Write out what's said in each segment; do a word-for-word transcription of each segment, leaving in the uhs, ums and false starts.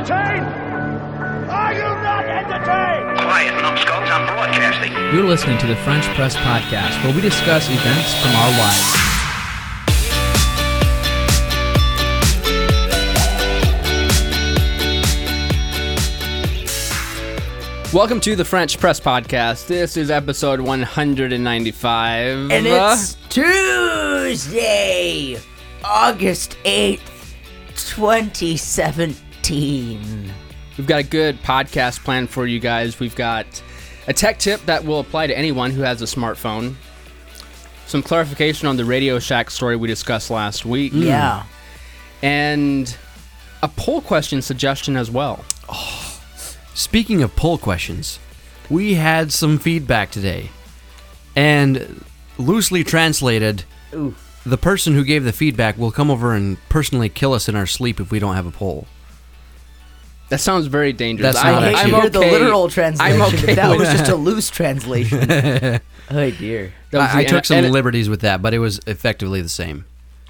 entertained? Are you not entertained? Quiet, numbskulls, I'm broadcasting. You're listening to the French Press Podcast, where we discuss events from our lives. Welcome to the French Press Podcast. This is episode one ninety-five. And it's Tuesday, August eighth, twenty seventeen. We've got a good podcast planned for you guys. We've got a tech tip that will apply to anyone who has a smartphone. Some clarification on the Radio Shack story we discussed last week. Yeah. And a poll question suggestion as well. Oh. Speaking of poll questions, we had some feedback today, and loosely translated, Ooh. the person who gave the feedback will come over and personally kill us in our sleep if we don't have a poll. That sounds very dangerous. That's I not hate actually- to I'm hear the okay- literal translation. I'm okay if that with was just that. a loose translation. Oh dear. That was I, I the- took some and- liberties with that, but it was effectively the same.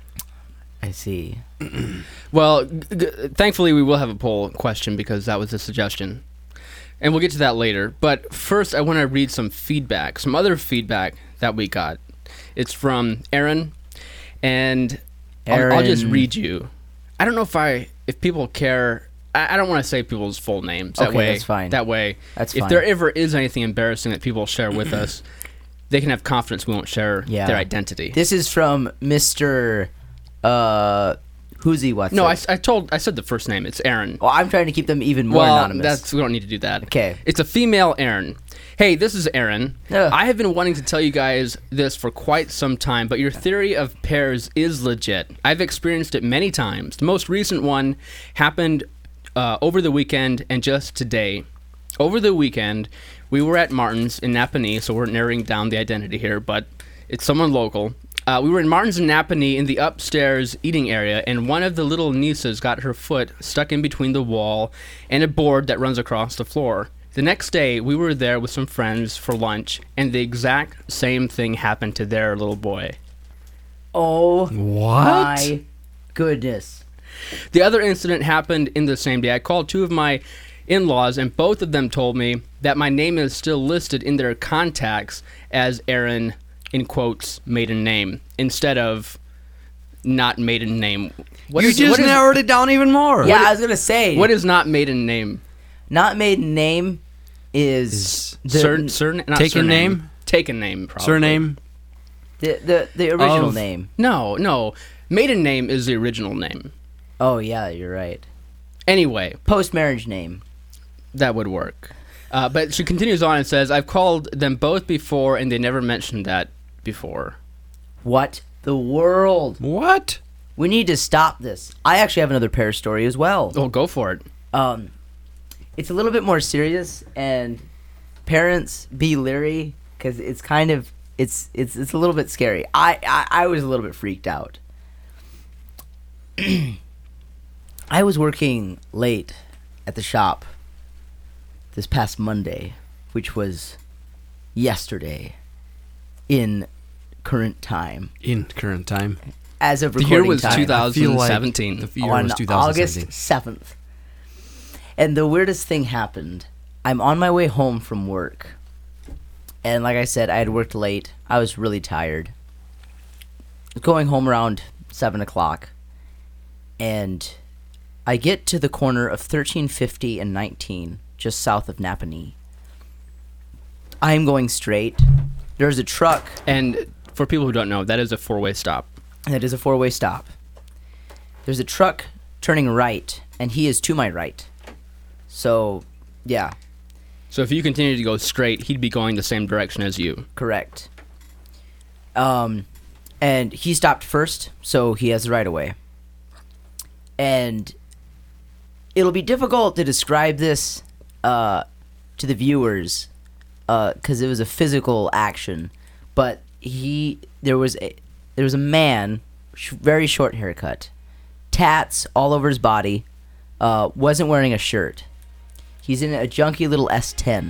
I see. Well, g- g- thankfully we will have a poll question because that was a suggestion. And we'll get to that later. But first, I want to read some feedback, some other feedback that we got. It's from Aaron, and I'll, I'll just Aaron. read you. I don't know if I, if people care. I, I don't want to say people's full names. That Okay, way, that's fine. That way, That's if fine. there ever is anything embarrassing that people share with us, they can have confidence we won't share Yeah. their identity. This is from Mister Uh, who's he? What's no, I, it? I told, I said the first name. It's Aaron. Well, I'm trying to keep them even more well, anonymous. that's we don't need to do that. Okay. It's a female Aaron. Hey, this is Aaron. Ugh. I have been wanting to tell you guys this for quite some time, but your theory of pairs is legit. I've experienced it many times. The most recent one happened uh, over the weekend and just today. Over the weekend, we were at Martin's in Napanee, so we're narrowing down the identity here, but it's someone local. Uh, we were in Martin's in Napanee in the upstairs eating area, and one of the little nieces got her foot stuck in between the wall and a board that runs across the floor. The next day, we were there with some friends for lunch, and the exact same thing happened to their little boy. Oh What? my goodness. The other incident happened in the same day. I called two of my in-laws, and both of them told me that my name is still listed in their contacts as Aaron, in quotes, maiden name, instead of not maiden name. What you is- just what is- narrowed it down even more. Yeah, I was gonna say. What is not maiden name? not maiden name is, Is the, Sur- surna- not taken surname. name? Taken name, probably. Surname? the the the original Of- name. No, no. Maiden name is the original name. Oh yeah, you're right. Anyway, Post marriage name. that would work. Uh, but she continues on and says, I've called them both before, and they never mentioned that before. What the world? What? We need to stop this. I actually have another pair story as well. Oh, go for it. Um, it's a little bit more serious, and parents be leery because it's kind of it's it's it's a little bit scary. I I, I was a little bit freaked out. I was working late at the shop this past Monday, which was yesterday in current time. In current time. As of The recording year was time. two thousand I feel like seventeen. the year on was two thousand August seventeen. seventh. And the weirdest thing happened. I'm on my way home from work. And like I said, I had worked late. I was really tired. Going home around seven o'clock. And I get to the corner of thirteen fifty and nineteen, just south of Napanee. I'm going straight. There's a truck. And for people who don't know, that is a four-way stop. And it is a four-way stop. There's a truck turning right, and he is to my right. So, yeah, So if you continue to go straight, he'd be going the same direction as you. correct. Um, and he stopped first, so he has the right of way. And it'll be difficult to describe this uh, to the viewers because it was a physical action. But he, there was a, there was a man, sh- very short haircut, tats all over his body, uh, wasn't wearing a shirt. He's in a junky little S ten.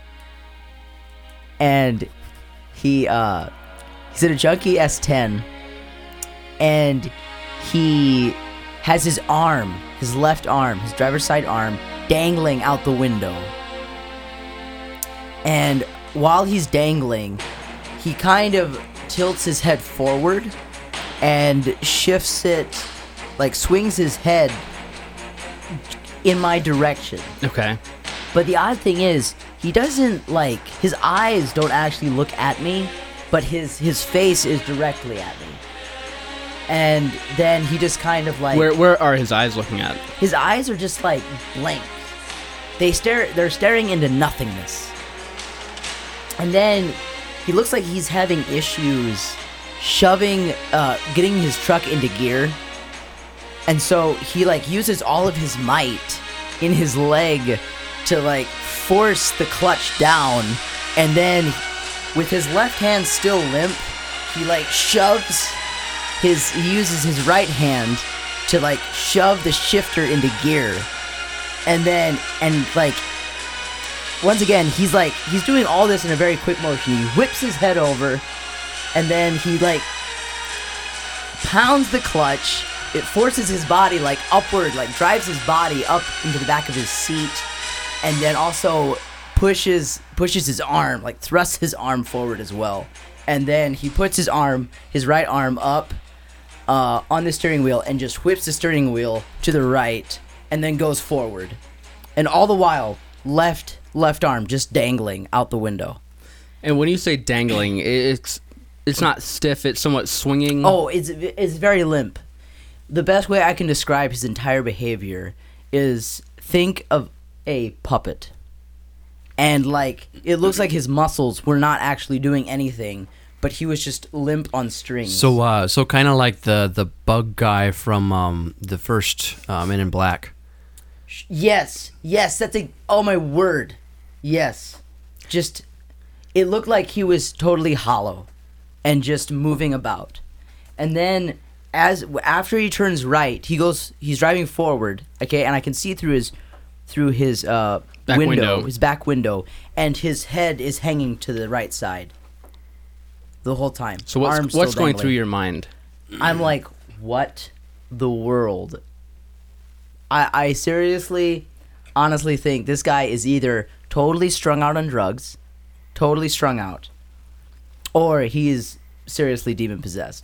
And he, uh, he's in a junky S ten. And he has his arm, his left arm, his driver's side arm, dangling out the window. And while he's dangling, he kind of tilts his head forward and shifts it, like swings his head in my direction. Okay. But the odd thing is, he doesn't, like, his eyes don't actually look at me, but his his face is directly at me. And then he just kind of like... Where where are his eyes looking at? His eyes are just like blank. They stare they're staring into nothingness. And then he looks like he's having issues shoving uh getting his truck into gear. And so he like uses all of his might in his leg to like force the clutch down, and then with his left hand still limp, he like shoves his he uses his right hand to like shove the shifter into gear. And then and like once again he's like he's doing all this in a very quick motion. He whips his head over, and then he like pounds the clutch. It forces his body like upward, like drives his body up into the back of his seat, and then also pushes pushes his arm, like thrusts his arm forward as well. And then he puts his arm, his right arm up uh, on the steering wheel and just whips the steering wheel to the right and then goes forward. And all the while, left left arm just dangling out the window. And when you say dangling, it's it's not stiff, it's somewhat swinging. Oh, it's it's very limp. The best way I can describe his entire behavior is think of a puppet. And, like, it looks like his muscles were not actually doing anything, but he was just limp on strings. So, uh, so kind of like the, the bug guy from um, the first uh, Men in Black. Yes, yes, that's a... Oh, my word. Yes. Just, it looked like he was totally hollow and just moving about. And then... As after he turns right, he goes. He's driving forward, okay, and I can see through his, through his uh Back window, window. his back window, and his head is hanging to the right side. The whole time. So what's Arms what's still going dangling. through your mind? I'm like, what the world? I I seriously, honestly think this guy is either totally strung out on drugs, totally strung out, or he is seriously demon possessed.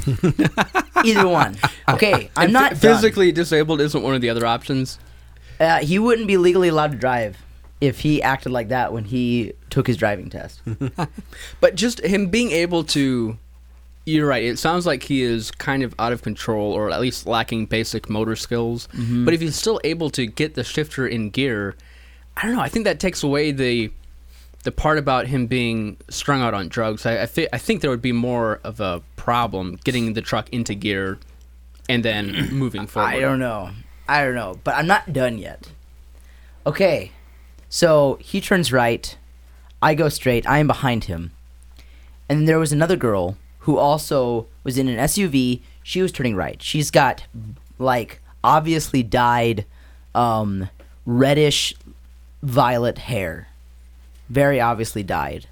Either one. Okay, I'm And not ph- done. physically disabled isn't one of the other options. Uh, he wouldn't be legally allowed to drive if he acted like that when he took his driving test. But just him being able to, you're right, it sounds like he is kind of out of control, or at least lacking basic motor skills. Mm-hmm. But if he's still able to get the shifter in gear, I don't know, I think that takes away the the part about him being strung out on drugs. I I, thi- I think there would be more of a problem getting the truck into gear and then moving forward. I don't know. I don't know. But I'm not done yet. Okay. So he turns right. I go straight. I am behind him. And then there was another girl who also was in an S U V. She was turning right. She's got, like, obviously dyed um, reddish violet hair. Very obviously dyed.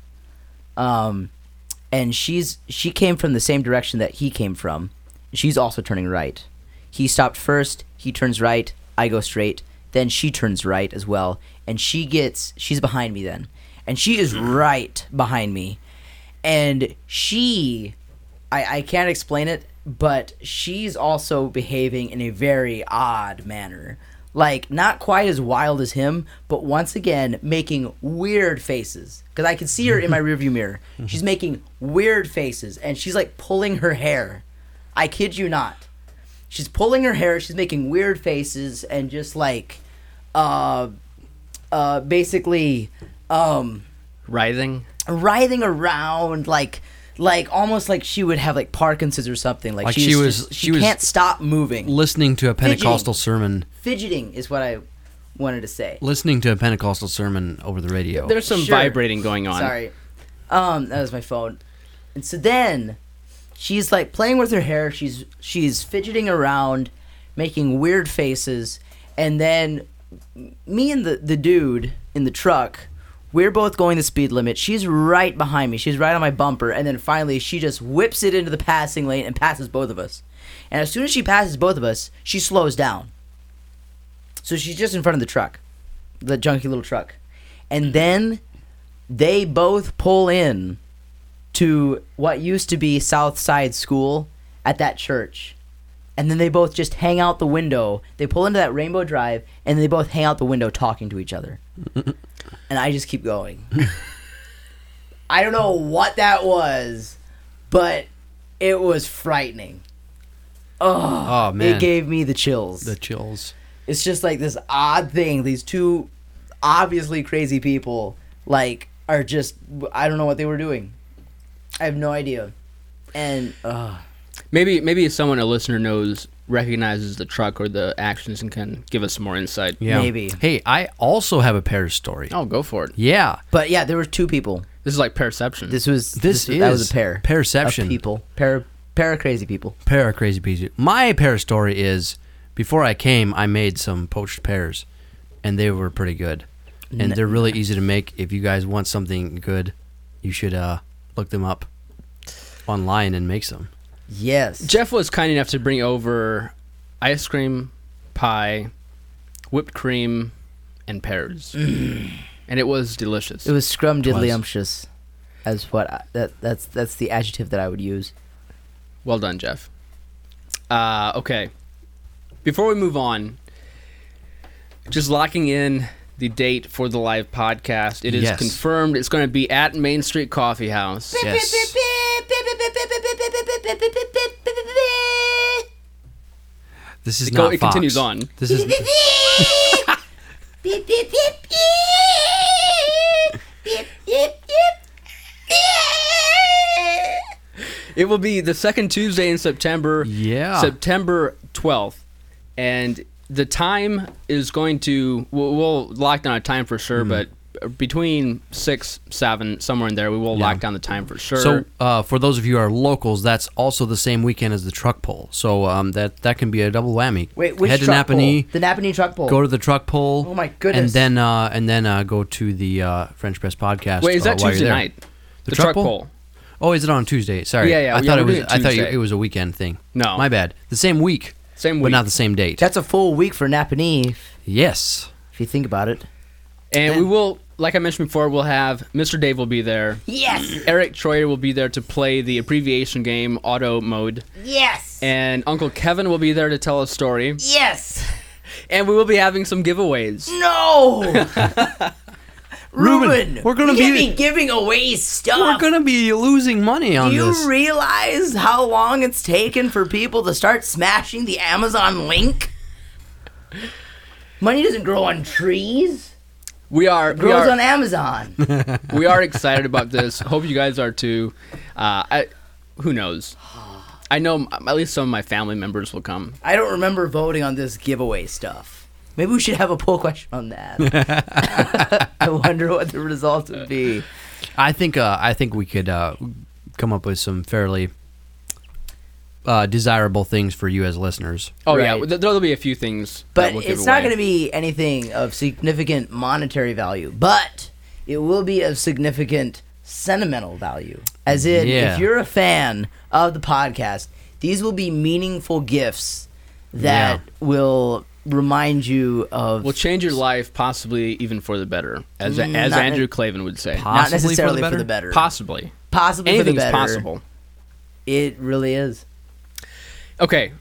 Um, and she's she came from the same direction that he came from. She's also turning right. He stopped first. He turns right. I go straight. Then she turns right as well. And she gets... She's behind me then. And she is right behind me. And she... I, I can't explain it, but she's also behaving in a very odd manner. Like, not quite as wild as him, but once again, making weird faces. Because I can see her in my rearview mirror. She's making weird faces, and she's, like, pulling her hair. I kid you not. She's pulling her hair, she's making weird faces, and just, like, uh, uh, basically, um... Writhing? writhing around, like... Like, almost like she would have, like, Parkinson's or something. Like, Like she's she was- just- she she was can't stop moving. Listening to a Pentecostal Fidgeting. sermon. Fidgeting is what I wanted to say. Listening to a Pentecostal sermon over the radio. There's some Sure. vibrating going on. Sorry. Um, that was my phone. And so then she's like playing with her hair, she's she's fidgeting around, making weird faces, and then me and the, the dude in the truck, We're both going the speed limit. She's right behind me. She's right on my bumper. And then finally, she just whips it into the passing lane and passes both of us. And as soon as she passes both of us, she slows down. So she's just in front of the truck, the junky little truck. And then they both pull in to what used to be Southside School at that church. And then they both just hang out the window. They pull into that Rainbow Drive, and they both hang out the window talking to each other. And I just keep going. I don't know what that was, but it was frightening. Oh, Oh, man. It gave me the chills. The chills. It's just like this odd thing. These two obviously crazy people, like, are just, I don't know what they were doing. I have no idea. And, uh, Maybe maybe if someone, a listener, knows, recognizes the truck or the actions and can give us some more insight. Yeah. Maybe. Hey, I also have a Pears story. Oh, go for it. Yeah. but yeah, there were two people. This is like Perception. This was, This this, that was is a pair. Pairception. Of people. Pair, pair of crazy people. Pear crazy peasy. My pear story is before I came, I made some poached pears, and they were pretty good. And N- they're really easy to make. If you guys want something good, you should uh, look them up online and make some. Yes. Jeff was kind enough to bring over ice cream, pie, whipped cream, and pears. And it was delicious. It was scrum-diddly Twas. umptious, as what I, that that's that's the adjective that I would use. Well done, Jeff. Uh, okay. Before we move on, just locking in the date for the live podcast. It is Yes. confirmed it's going to be at Main Street Coffee House. Yes. This is It go- not it Fox. continues on. This is It will be the second Tuesday in September. Yeah. September twelfth. And the time is going to, we'll, we'll lock down a time for sure, Hmm. but between six, seven, somewhere in there, we will Yeah. lock down the time for sure. So, uh, for those of you who are locals, that's also the same weekend as the truck pull. So um, that that can be a double whammy. Wait, which Head to truck Napanee, pull? The Napanee truck pull. go to the truck pull. Oh, my goodness. And then uh, and then uh, go to the uh, French Press podcast. Wait, is uh, that while you're Tuesday there. night? The The, truck truck pull? poll. Oh, is it on Tuesday? Sorry. Yeah, yeah, I yeah, thought we're it was. doing it I thought Tuesday. it was a weekend thing. No. my bad. The same week, Same but week. not the same date. That's a full week for Napanee, yes. if you think about it. And we will, like I mentioned before, we'll have Mister Dave will be there. Yes. Eric Troyer will be there to play the abbreviation game auto mode. Yes. And Uncle Kevin will be there to tell a story. Yes. And we will be having some giveaways. No. Ruben, we're gonna you be- can't be giving away stuff. We're gonna be losing money on Do you this. realize how long it's taken for people to start smashing the Amazon link? Money doesn't grow on trees. We are It we grows are, on Amazon. we are excited about this. Hope you guys are too. Uh, I, who knows? I know m- at least some of my family members will come. I don't remember voting on this giveaway stuff. Maybe we should have a poll question on that. I wonder what the results would be. I think. Uh, I think we could uh, come up with some fairly uh, desirable things for you as listeners. Oh yeah, Right. th- there'll be a few things. But that we'll give it's not away. going to be anything of significant monetary value. But it will be of significant sentimental value. As in, Yeah. if you're a fan of the podcast, these will be meaningful gifts that Yeah. will remind you of will change your life, possibly even for the better, as Mm, as not Andrew ne- Clavin would say. Po- not possibly for the necessarily for better? the better. Possibly, Possibly anything for the is better. possible. It really is. Okay.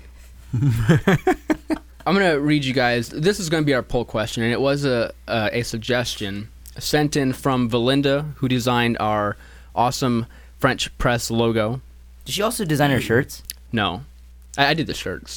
I'm gonna read you guys. This is gonna be our poll question, and it was a uh, a suggestion sent in from Valinda, who designed our awesome French press logo. Did she also design her shirts? No, I, I did the shirts,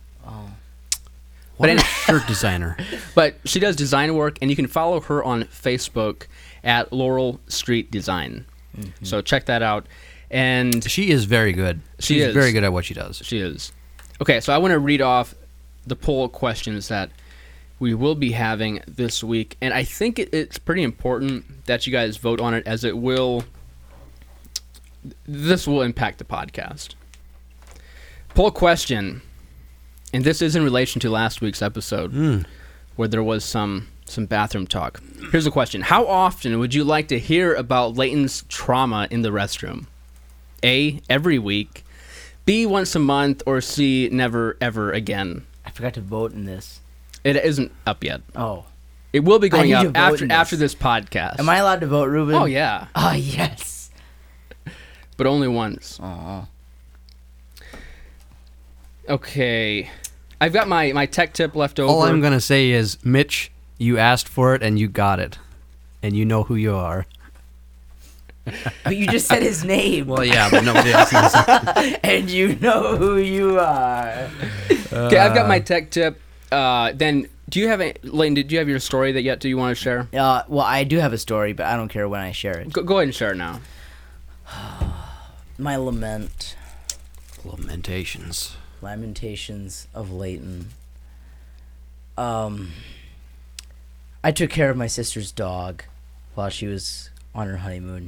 What But a shirt designer. but she does design work, and you can follow her on Facebook at Laurel Street Design. So check that out. And She is very good. She She's is. very good at what she does. She is. Okay, so I want to read off the poll questions that we will be having this week, and I think it, it's pretty important that you guys vote on it, as it will. This will impact the podcast. Poll question, and this is in relation to last week's episode, Mm. where there was some some bathroom talk. Here's a question. How often would you like to hear about Leighton's trauma in the restroom? A, every week. B, once a month. Or C, never, ever again. I forgot to vote in this. It isn't up yet. Oh. It will be I going need to up vote after in this. after this podcast. Am I allowed to vote, Ruben? Oh, yeah. Oh, yes. But only once. Aw. Okay. I've got my, my tech tip left over. All I'm going to say is, Mitch, you asked for it and you got it. And you know who you are. But you just said his name. Well, yeah, but nobody else knows. And you know who you are. Okay, I've got my tech tip. Uh, then, do you have a... Leighton, did you have your story that yet do you want to share? Uh, well, I do have a story, but I don't care when I share it. Go, go ahead and share it now. My lament. Lamentations. Lamentations of Leighton. Um, I took care of my sister's dog while she was on her honeymoon.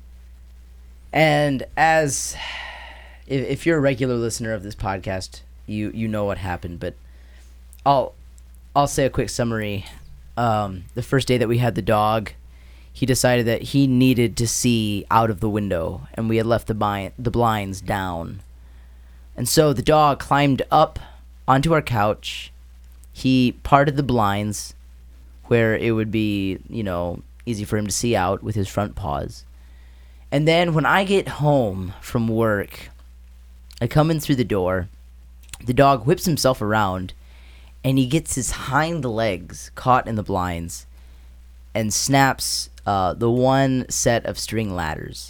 And as if, if you're a regular listener of this podcast, you you know what happened. But I'll I'll say a quick summary. Um, the first day that we had the dog, he decided that he needed to see out of the window, and we had left the bi- the blinds down. And so the dog climbed up onto our couch. He parted the blinds where it would be, you know, easy for him to see out with his front paws. And then when I get home from work, I come in through the door. The dog whips himself around, and he gets his hind legs caught in the blinds and snaps uh, the one set of string ladders.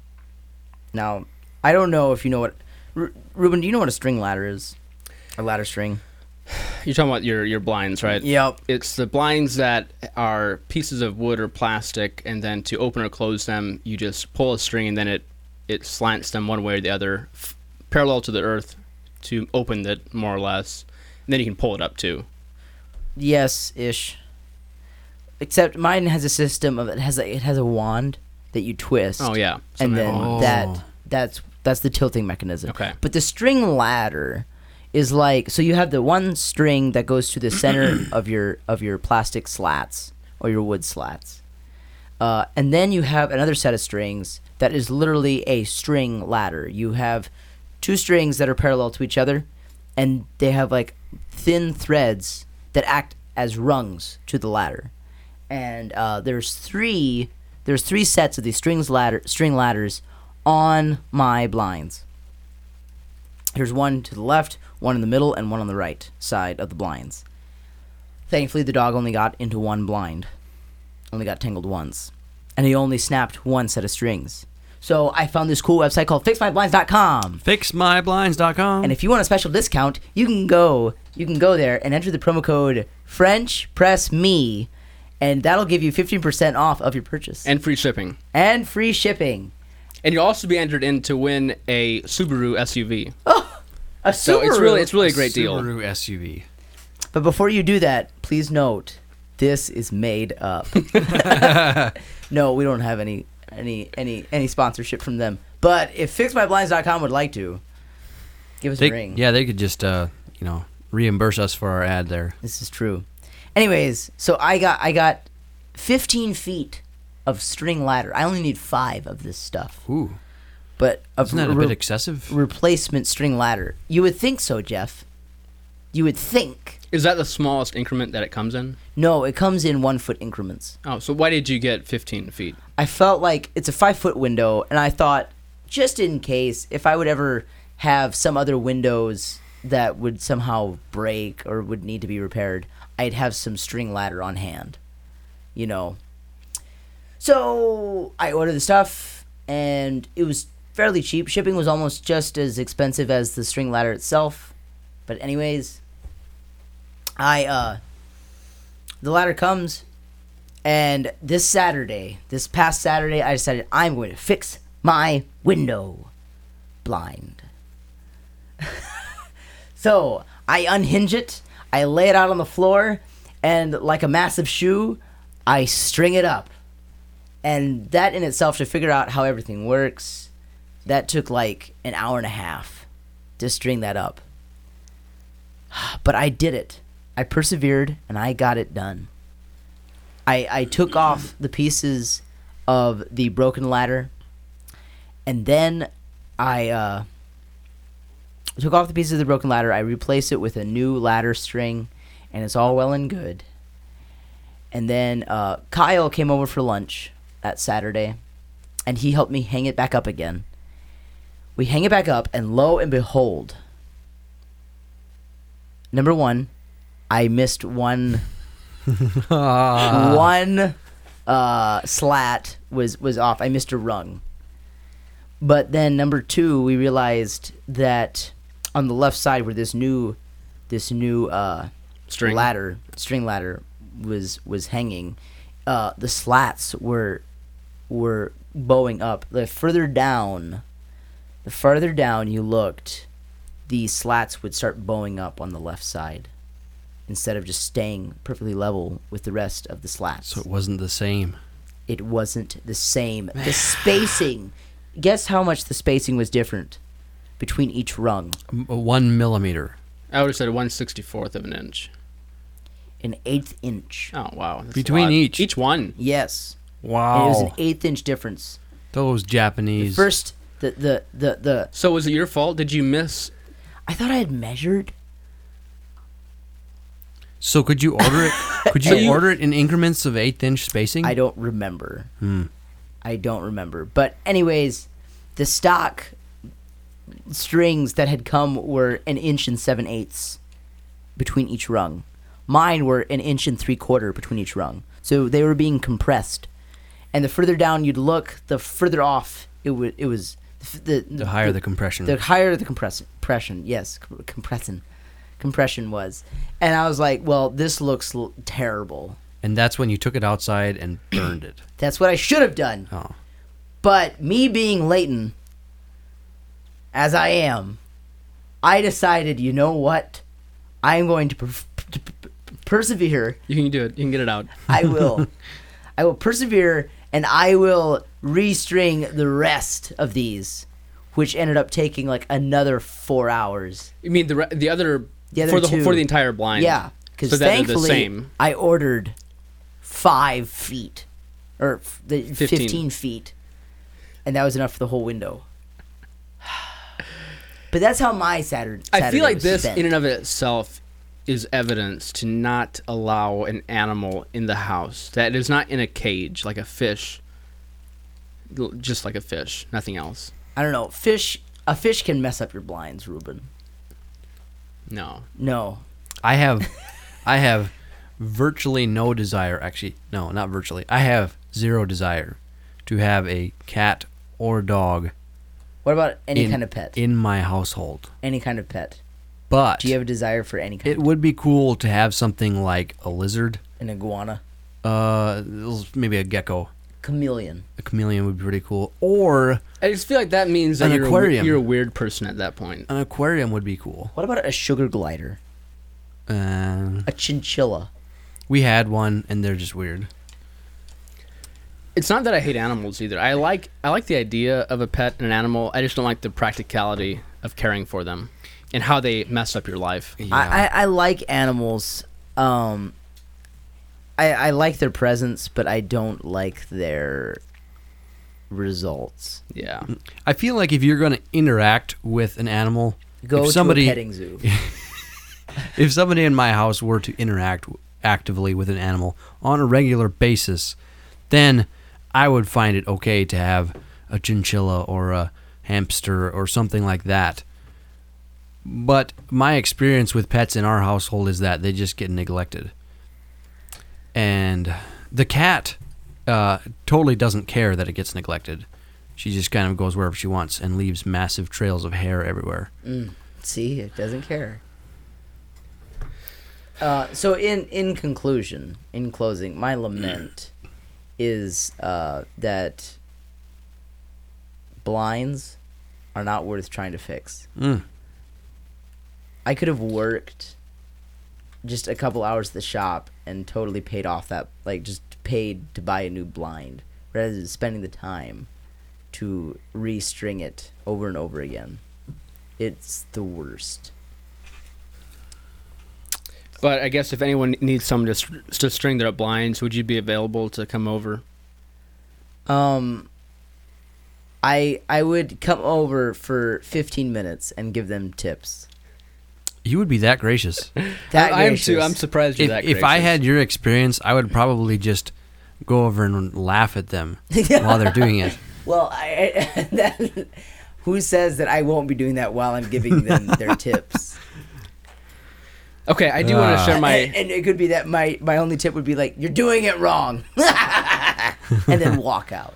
Now, I don't know if you know what... R- Ruben, do you know what a string ladder is? A ladder string? You're talking about your, your blinds, right? Yep. It's the blinds that are pieces of wood or plastic, and then to open or close them, you just pull a string, and then it, it slants them one way or the other, f- parallel to the earth, to open it, more or less. And then you can pull it up, too. Yes-ish. Except mine has a system of... It has a, it has a wand that you twist. Oh, yeah. And Something then like that. that that's that's the tilting mechanism. Okay. But the string ladder is like, so you have the one string that goes to the center of your of your plastic slats or your wood slats, uh, and then you have another set of strings that is literally a string ladder. You have two strings that are parallel to each other, and they have like thin threads that act as rungs to the ladder. And uh, there's three there's three sets of these strings ladder string ladders on my blinds. There's one to the left, one in the middle, and one on the right side of the blinds. Thankfully, the dog only got into one blind. Only got tangled once. And he only snapped one set of strings. So I found this cool website called fix my blinds dot com. fix my blinds dot com. And if you want a special discount, you can go you can go there and enter the promo code French Press Me, and that'll give you fifteen percent off of your purchase. And free shipping. And free shipping. And you'll also be entered in to win a Subaru S U V. A Subaru. So it's really it's really a great deal. Subaru S U V. But before you do that, please note, this is made up. No, we don't have any any any any sponsorship from them. But if fix my blinds dot com would like to, give us They, a ring. yeah, they could just, uh, you know, reimburse us for our ad there. This is true. Anyways, so I got I got fifteen feet of string ladder. I only need five of this stuff. Ooh. But of Isn't that a re- bit excessive? replacement string ladder. You would think so, Jeff. You would think. Is that the smallest increment that it comes in? No, it comes in one foot increments. Oh, so why did you get fifteen feet? I felt like it's a five foot window, and I thought, just in case, if I would ever have some other windows that would somehow break or would need to be repaired, I'd have some string ladder on hand. You know. So I ordered the stuff, and it was fairly cheap. Shipping was almost just as expensive as the string ladder itself. But anyways, I uh the ladder comes, and this Saturday, this past Saturday, I decided I'm going to fix my window blind. So I unhinge it, I lay it out on the floor, and like a massive shoe, I string it up. And that in itself, to figure out how everything works, that took like an hour and a half to string that up. But I did it. I persevered, and I got it done. I, I took off the pieces of the broken ladder, and then I uh, took off the pieces of the broken ladder. I replaced it with a new ladder string, and it's all well and good. And then uh, Kyle came over for lunch that Saturday, and he helped me hang it back up again. We hang it back up, and lo and behold, number one, I missed one one uh, slat was, was off. I missed a rung. But then number two, we realized that on the left side where this new this new uh, String. ladder string ladder was was hanging, uh, the slats were were bowing up. The further down, the farther down you looked, the slats would start bowing up on the left side instead of just staying perfectly level with the rest of the slats. So it wasn't the same. It wasn't the same. The spacing. Guess how much the spacing was different between each rung? M- One millimeter. I would have said one sixty-fourth of an inch. An eighth inch. Oh, wow. That's a Between lot. each? Each one. Yes. Wow. And it was an eighth inch difference. Those Japanese. First, the, the, the, the, So was it your fault? Did you miss? I thought I had measured. So could you order it? Could you, So you- order it in increments of eighth inch spacing? I don't remember. Hmm. I don't remember. But anyways, the stock strings that had come were an inch and seven eighths between each rung. Mine were an inch and three quarter between each rung. So they were being compressed. And the further down you'd look, the further off it would. It was the the, The higher the compression. The higher the compress- compression. Yes, com- compression. Compression was. And I was like, well, this looks l- terrible. And that's when you took it outside and burned it. That's what I should have done. Oh. But me being Leighton, as I am, I decided, you know what? I am going to, per- to per- persevere. You can do it. You can get it out. I will. I will persevere, and I will restring the rest of these, which ended up taking like another four hours. You mean the re- the other, The other for the two. for the entire blind? Yeah, because so that they're the thankfully same. I ordered five feet, or f- the Fifteen. fifteen feet, and that was enough for the whole window. But that's how my Saturday. Saturday I feel like was this, spent. in and of itself, is evidence to not allow an animal in the house that is not in a cage, like a fish. L- Just like a fish, nothing else. I don't know. Fish. A fish can mess up your blinds, Ruben. No. No. I have, I have virtually no desire. Actually, no, not virtually. I have zero desire to have a cat or dog What about any in, kind of pet? in my household. Any kind of pet. But Do you have a desire for any kind it of would be cool to have something like a lizard, an iguana, uh, maybe a gecko. chameleon? A chameleon would be pretty cool, or I just feel like that means that An you're, A, aquarium. you're a weird person at that point. an aquarium would be cool. What about a sugar glider? Uh, A chinchilla? we had one, and they're just weird. It's not that I hate animals either. I like I like the idea of a pet and an animal. I just don't like the practicality of caring for them and how they mess up your life. Yeah. I, I, I like animals. Um, I, I like their presence, but I don't like their results. Yeah. I feel like if you're going to interact with an animal, Go if somebody, to a petting zoo. if somebody in my house were to interact w- actively with an animal on a regular basis, then I would find it okay to have a chinchilla or a hamster or something like that. But my experience with pets in our household is that they just get neglected. And the cat uh, totally doesn't care that it gets neglected. She just kind of goes wherever she wants and leaves massive trails of hair everywhere. Mm, see, it doesn't care. Uh, so in in conclusion, in closing, my lament is uh, that blinds are not worth trying to fix. Mm. I could have worked just a couple hours at the shop and totally paid off that, like just paid to buy a new blind rather than spending the time to restring it over and over again. It's the worst. But I guess if anyone needs someone to, str- to string their blinds, would you be available to come over? Um, I I would come over for fifteen minutes and give them tips. You would be that gracious. That I, I am gracious. too. I'm surprised you're if, that if gracious. I had your experience, I would probably just go over and laugh at them while they're doing it. Well, I, I that, who says that I won't be doing that while I'm giving them their tips? Okay, I do want to Ah. share my... and, and it could be that my my only tip would be like, you're doing it wrong, and then walk out.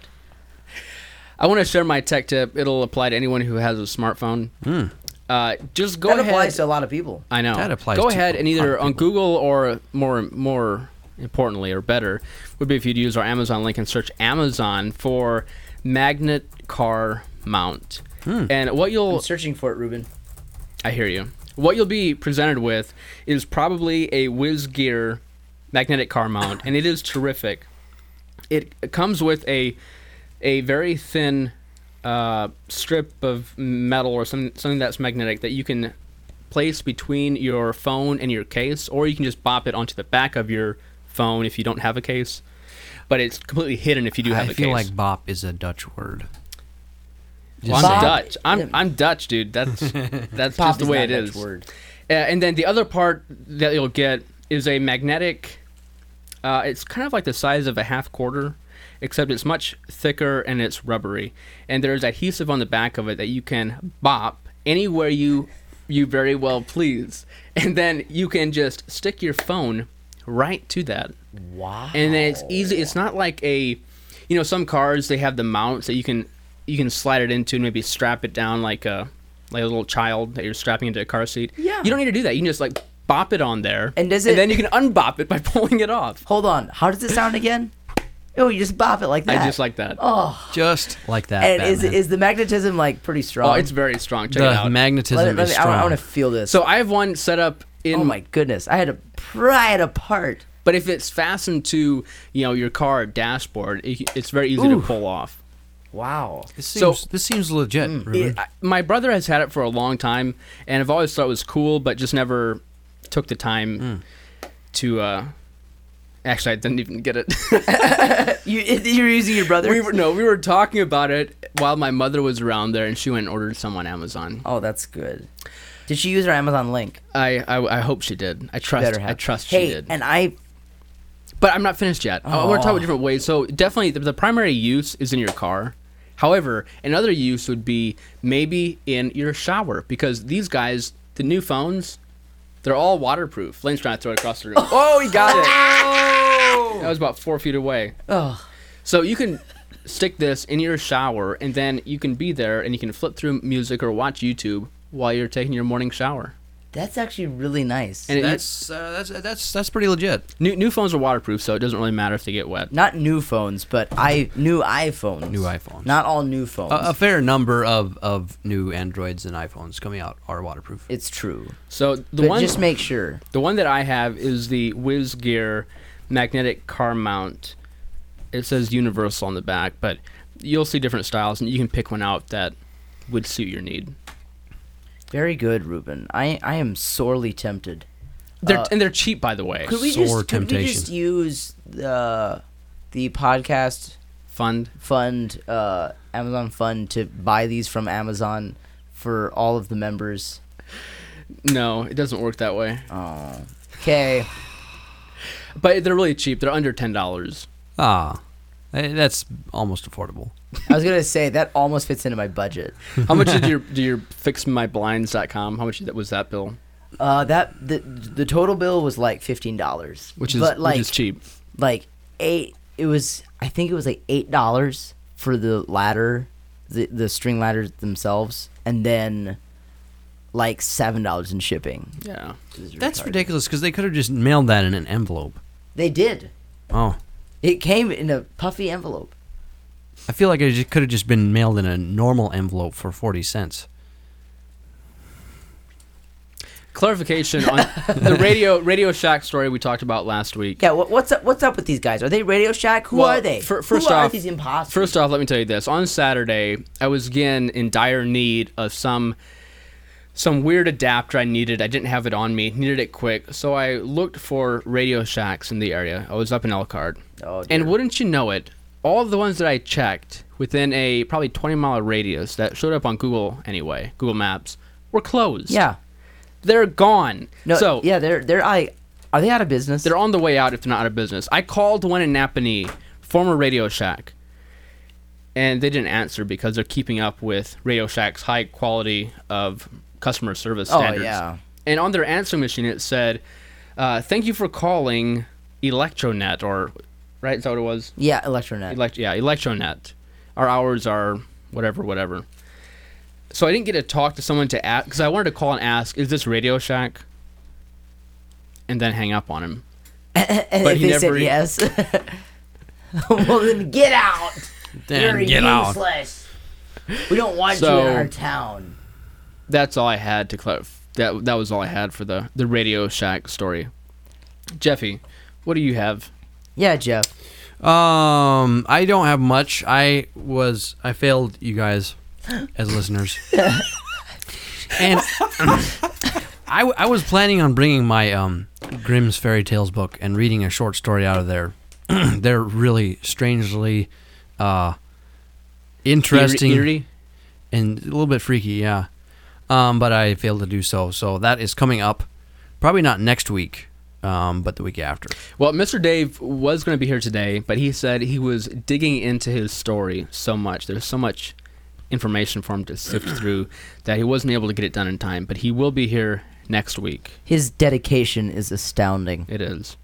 I want to share my tech tip. It'll apply to anyone who has a smartphone. Hmm. Uh, just go that ahead. applies to a lot of people. I know. That applies Go to ahead a and lot either of on people. Google or more more importantly or better would be if you'd use our Amazon link and search Amazon for magnet car mount. Hmm. And what you'll I'm searching for it, Ruben. I hear you. What you'll be presented with is probably a Whiz Gear magnetic car mount, and it is terrific. It comes with a a very thin uh, strip of metal or some, something that's magnetic that you can place between your phone and your case, or you can just bop it onto the back of your phone if you don't have a case. But it's completely hidden if you do have I a feel case. like bop is a Dutch word. Well, I'm Bop- Dutch. I'm yeah. I'm Dutch, dude. That's that's Pop just the is way not it a is. Dutch word. Uh, and then the other part that you'll get is a magnetic. Uh, it's kind of like the size of a half quarter, except it's much thicker and it's rubbery. And there's adhesive on the back of it that you can bop anywhere you you very well please. And then you can just stick your phone right to that. Wow. And then it's easy. It's not like a, you know, some cars they have the mounts that you can you can slide it into and maybe strap it down like a like a little child that you're strapping into a car seat. Yeah. You don't need to do that. You can just like bop it on there. And does And it- then you can unbop it by pulling it off. Hold on. How does it sound again? Oh, you just bop it like that. I just like that. Oh, Just like that. and is Batman. is the magnetism like pretty strong? Oh, it's very strong. Check it the out. magnetism Let me- let is me- I strong. want to feel this. So I have one set up in. oh my goodness, I had to pry it apart. But if it's fastened to you know your car dashboard, it, it's very easy Ooh. to pull off. Wow. this, so- seems, this seems legit. Mm. Ruben. It, I, my brother has had it for a long time, and I've always thought it was cool, but just never took the time Mm. to. Uh, actually, I didn't even get it. You you're using your brother? we were no, we were talking about it while my mother was around there, and she went and ordered some on Amazon. Oh, that's good. Did she use her Amazon link? I I, I hope she did. I trust. Better have. I trust hey, she did. and I But I'm not finished yet. I want to talk Oh. about different ways. So definitely, the, the primary use is in your car. However, another use would be maybe in your shower, because these guys, the new phones, they're all waterproof. Lane's trying to throw it across the room. Oh, he got it. That was about four feet away. oh So you can stick this in your shower, and then you can be there, and you can flip through music or watch YouTube while you're taking your morning shower. that's actually really nice. And it, that's, uh, that's that's that's pretty legit. new new phones are waterproof, so it doesn't really matter if they get wet. Not new phones, but I new iPhones. New iPhones. Not all new phones. A, a fair number of, of new Androids and iPhones coming out are waterproof. it's true. So the But one just make sure. The one that I have is the Whiz Gear magnetic car mount. It says Universal on the back, but you'll see different styles, and you can pick one out that would suit your need. Very good, Ruben. I I am sorely tempted. They're, Uh, and they're cheap, by the way. Could we Sore just could we temptation. just use the the podcast Fund. fund uh, Amazon fund to buy these from Amazon for all of the members? No, it doesn't work that way. Oh, okay. But they're really cheap. They're under ten dollars. Ah, eh, that's almost affordable. I was gonna say that almost fits into my budget. How much did your do your fix my blinds dot com? How much that was that bill? Uh, that the the total bill was like fifteen dollars, Which is but like which is cheap. like eight. It was I think it was like eight dollars for the ladder, the the string ladders themselves, and then like seven dollars in shipping. Yeah. It was That's retarded. ridiculous because they could have just mailed that in an envelope. They did. Oh, It came in a puffy envelope. I feel like it just could have just been mailed in a normal envelope for forty cents. Clarification on the radio Radio Shack story we talked about last week. Yeah, what, what's up? What's up with these guys? Are they Radio Shack? Who Well, are they? fir- first Who are off- these imposters? First off, let me tell you this. On Saturday, I was again in dire need of some some weird adapter I needed. I didn't have it on me. Needed it quick. So I looked for Radio Shacks in the area. I was up in Elkhart. Oh, dear. And wouldn't you know it, all of the ones that I checked within a probably twenty mile radius that showed up on Google anyway, Google Maps, were closed. Yeah. They're gone. No. so yeah, they're they're I. Are they out of business? they're on the way out if they're not out of business. I called one in Napanee, former Radio Shack, and they didn't answer because they're keeping up with Radio Shack's high quality of customer service Oh, standards. yeah. And on their answering machine, it said, uh, "Thank you for calling Electronet," or right? Is that what it was? Yeah, Electronet. Elect- yeah, Electronet. Our hours are whatever, whatever. So I didn't get to talk to someone to ask, because I wanted to call and ask, "Is this Radio Shack?" And then hang up on him. and but if he they never- said yes, well then get out. Then You're get out. useless. We don't want So- you in our town. That's all I had to clarify. That that was all I had for the the Radio Shack story. Jeffy, what do you have? Yeah, Jeff. Um, I don't have much. I was I failed you guys as listeners, and I, w- I was planning on bringing my um Grimm's Fairy Tales book and reading a short story out of there. They're really strangely uh interesting Eerie? Eerie? and a little bit freaky, yeah. Um, but I failed to do so. So that is coming up, probably not next week, um, but the week after. Well, Mister Dave was going to be here today, but he said he was digging into his story so much. There's so much information for him to sift through that he wasn't able to get it done in time. But he will be here next week. His dedication is astounding. It is.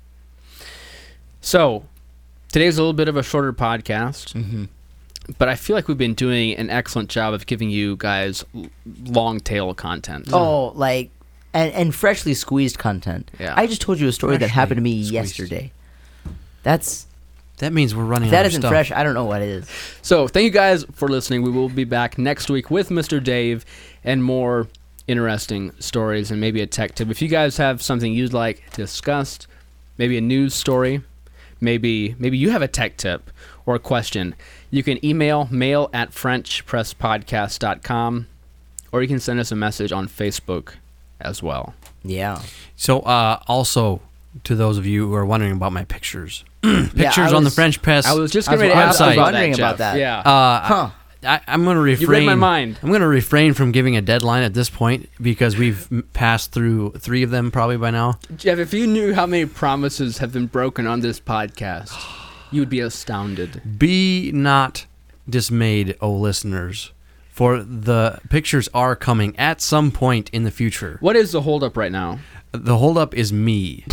So, today's a little bit of a shorter podcast, Mm-hmm. but I feel like we've been doing an excellent job of giving you guys l- long tail content. Oh, like, and, and freshly squeezed content. Yeah. I just told you a story that Freshly happened to me squeezed. yesterday. That's That means we're running if that out of isn't stuff. fresh. I don't know what is. So, thank you guys for listening. We will be back next week with Mister Dave and more interesting stories and maybe a tech tip. If you guys have something you'd like discussed, maybe a news story, maybe maybe you have a tech tip or a question, you can email mail at french press podcast dot com, or you can send us a message on Facebook as well. Yeah. So, uh, also, to those of you who are wondering about my pictures, pictures Yeah, I on the was- French Press I was just uh, getting ready to ask you website. about wondering that, about Jeff. that. Yeah. Uh, Huh. I, I'm going to refrain. You read my mind. I'm going to refrain from giving a deadline at this point because we've m- passed through three of them probably by now. Jeff, if you knew how many promises have been broken on this podcast, you would be astounded. Be not dismayed, O listeners, for the pictures are coming at some point in the future. What is the holdup right now? The holdup is me.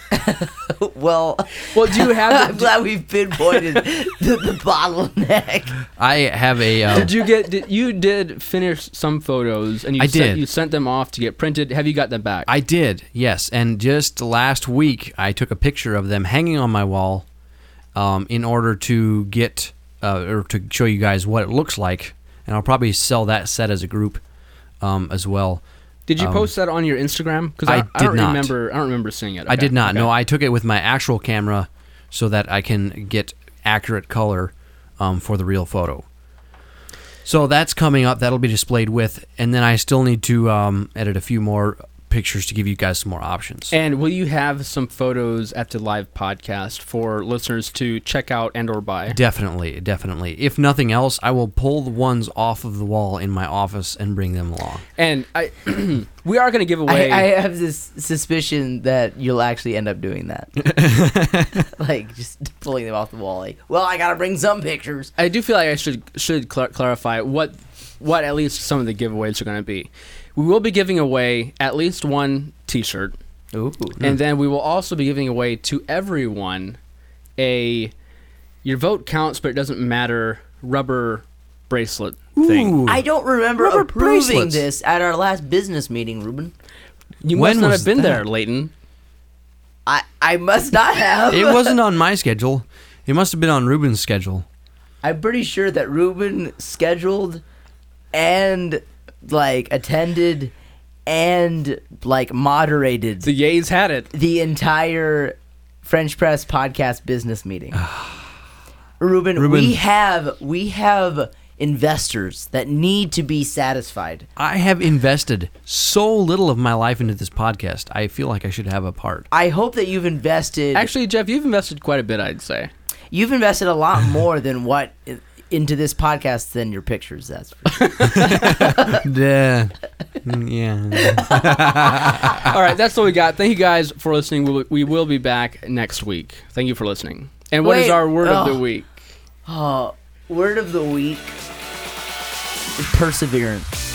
Well, Well, do you have? I'm glad we've pinpointed the, the bottleneck. I have a. Uh, Did you get? Did, you did finish some photos, and you I sent, did. You sent them off to get printed. Have you got them back? I did, yes. And just last week, I took a picture of them hanging on my wall um, in order to get, uh, or to show you guys what it looks like. And I'll probably sell that set as a group um, as well. Did you um, post that on your Instagram? Because I I, I did don't not. remember. I don't remember seeing it. I Okay, did not. okay. No, I took it with my actual camera so that I can get accurate color um, for the real photo. So that's coming up. That'll be displayed with. And then I still need to um, edit a few more pictures to give you guys some more options. And will you have some photos at the live podcast for listeners to check out and or buy? Definitely, definitely. If nothing else, I will pull the ones off of the wall in my office and bring them along. And I, we are going to give I, away. I have this suspicion that you'll actually end up doing that. Like, just pulling them off the wall. Like, well, I gotta bring some pictures. I do feel like I should should cl- clarify what what at least some of the giveaways are going to be. We will be giving away at least one T-shirt, Ooh. and then we will also be giving away to everyone a your vote counts, but it doesn't matter rubber bracelet thing. Ooh. I don't remember Rubber approving bracelets. this at our last business meeting, Ruben. You When must not was have been that? there, Leighton. I, I must not have. It wasn't on my schedule. It must have been on Ruben's schedule. I'm pretty sure that Ruben scheduled and like attended and like moderated The Yays had it. the entire French Press podcast business meeting. Ruben, Ruben. we have we have investors that need to be satisfied. I have invested so little of my life into this podcast. I feel like I should have a part. I hope that you've invested. Actually, Jeff, you've invested quite a bit, I'd say. You've invested a lot more than what into this podcast than your pictures. That's for sure. Duh. Yeah. All right, that's all we got. Thank you guys for listening. We'll, we will be back next week. Thank you for listening. And what is Wait, our word of oh. the week? Oh, word of the week: perseverance.